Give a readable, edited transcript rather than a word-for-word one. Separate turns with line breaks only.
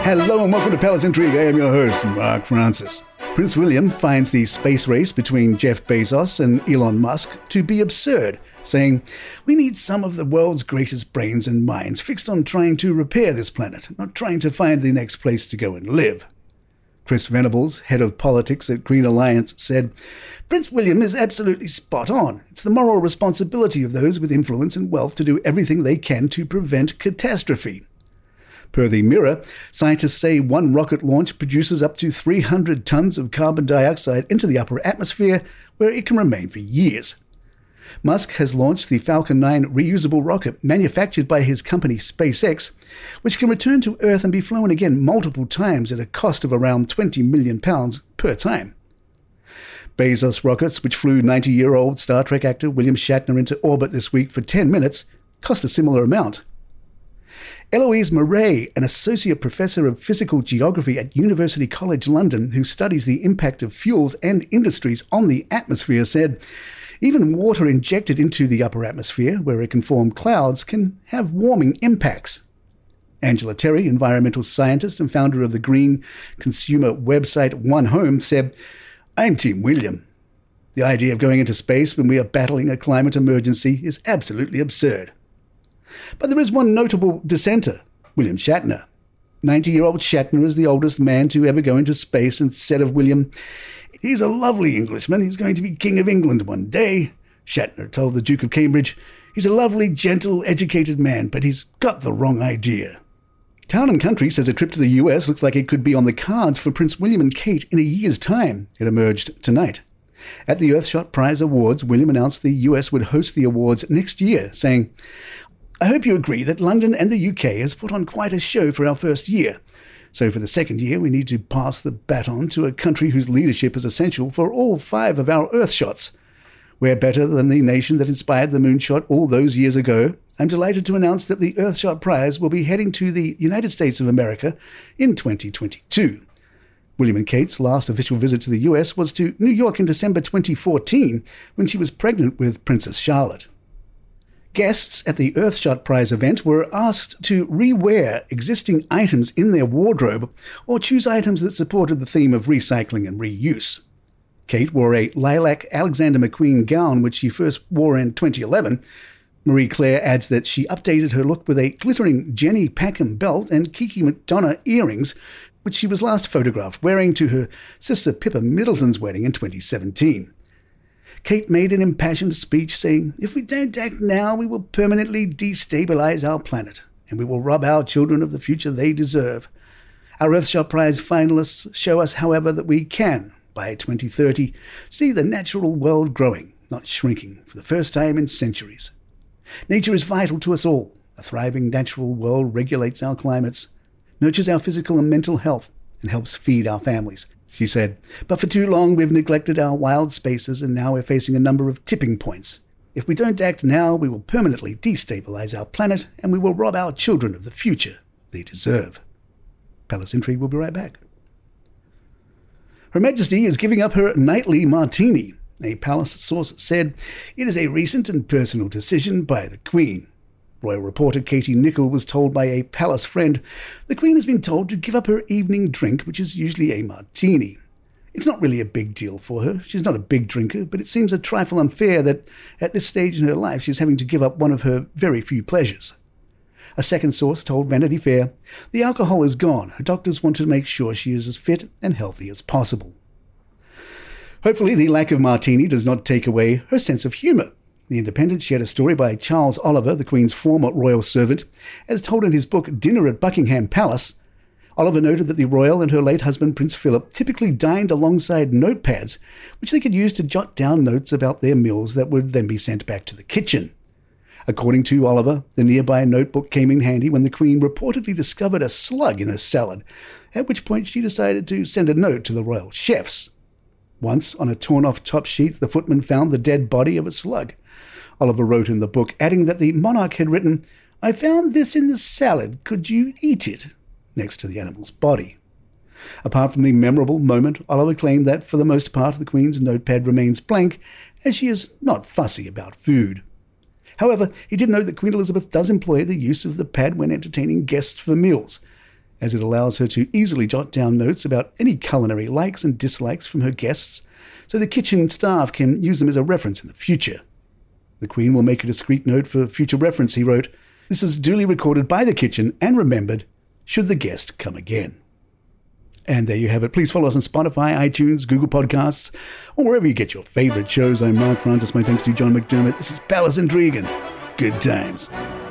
Hello and welcome to Palace Intrigue. I am your host, Mark Francis. Prince William finds the space race between Jeff Bezos and Elon Musk to be absurd, saying, "We need some of the world's greatest brains and minds fixed on trying to repair this planet, not trying to find the next place to go and live." Chris Venables, head of politics at Green Alliance, said, "Prince William is absolutely spot on. It's the moral responsibility of those with influence and wealth to do everything they can to prevent catastrophe." Per the Mirror, scientists say one rocket launch produces up to 300 tons of carbon dioxide into the upper atmosphere, where it can remain for years. Musk has launched the Falcon 9 reusable rocket manufactured by his company SpaceX, which can return to Earth and be flown again multiple times at a cost of around £20 million per time. Bezos rockets, which flew 90-year-old Star Trek actor William Shatner into orbit this week for 10 minutes, cost a similar amount. Eloise Murray, an associate professor of physical geography at University College London who studies the impact of fuels and industries on the atmosphere, said, "Even water injected into the upper atmosphere, where it can form clouds, can have warming impacts." Angela Terry, environmental scientist and founder of the green consumer website One Home, said, "I'm Team William. The idea of going into space when we are battling a climate emergency is absolutely absurd." But there is one notable dissenter, William Shatner. 90-year-old Shatner is the oldest man to ever go into space and said of William, "He's a lovely Englishman. He's going to be King of England one day." Shatner told the Duke of Cambridge, "He's a lovely, gentle, educated man, but he's got the wrong idea." Town and Country says a trip to the US looks like it could be on the cards for Prince William and Kate in a year's time. It emerged tonight. At the Earthshot Prize Awards, William announced the US would host the awards next year, saying, "I hope you agree that London and the UK has put on quite a show for our first year. So for the second year, we need to pass the baton to a country whose leadership is essential for all 5 of our Earthshots. We're better than the nation that inspired the moonshot all those years ago. I'm delighted to announce that the Earthshot Prize will be heading to the United States of America in 2022. William and Kate's last official visit to the US was to New York in December 2014, when she was pregnant with Princess Charlotte. Guests at the Earthshot Prize event were asked to re-wear existing items in their wardrobe or choose items that supported the theme of recycling and reuse. Kate wore a lilac Alexander McQueen gown, which she first wore in 2011. Marie Claire adds that she updated her look with a glittering Jenny Packham belt and Kiki McDonough earrings, which she was last photographed wearing to her sister Pippa Middleton's wedding in 2017. Kate made an impassioned speech saying, "If we don't act now, we will permanently destabilize our planet, and we will rob our children of the future they deserve. Our Earthshot Prize finalists show us, however, that we can, by 2030, see the natural world growing, not shrinking, for the first time in centuries. Nature is vital to us all. A thriving natural world regulates our climates, nurtures our physical and mental health, and helps feed our families," she said. "But for too long we've neglected our wild spaces, and now we're facing a number of tipping points. If we don't act now, we will permanently destabilize our planet, and we will rob our children of the future they deserve." Palace Intrigue will be right back. Her Majesty is giving up her nightly martini. A palace source said, "It is a recent and personal decision by the Queen." Royal reporter Katie Nicholl was told by a palace friend, "The Queen has been told to give up her evening drink, which is usually a martini. It's not really a big deal for her. She's not a big drinker, but it seems a trifle unfair that at this stage in her life she's having to give up one of her very few pleasures." A second source told Vanity Fair, "The alcohol is gone. Her doctors want to make sure she is as fit and healthy as possible." Hopefully the lack of martini does not take away her sense of humour. The Independent shared a story by Charles Oliver, the Queen's former royal servant, as told in his book Dinner at Buckingham Palace. Oliver noted that the royal and her late husband Prince Philip typically dined alongside notepads, which they could use to jot down notes about their meals that would then be sent back to the kitchen. According to Oliver, the nearby notebook came in handy when the Queen reportedly discovered a slug in her salad, at which point she decided to send a note to the royal chefs. Once, on a torn-off top sheet, the footman found the dead body of a slug. Oliver wrote in the book, adding that the monarch had written, "I found this in the salad. Could you eat it?" next to the animal's body. Apart from the memorable moment, Oliver claimed that, for the most part, the Queen's notepad remains blank, as she is not fussy about food. However, he did note that Queen Elizabeth does employ the use of the pad when entertaining guests for meals. as it allows her to easily jot down notes about any culinary likes and dislikes from her guests, so the kitchen staff can use them as a reference in the future. The Queen will make a discreet note for future reference, he wrote. This is duly recorded by the kitchen and remembered should the guest come again. And there you have it. Please follow us on Spotify, iTunes, Google Podcasts, or wherever you get your favourite shows. I'm Mark Francis. My thanks to John McDermott. This is Palace Intrigue and good times.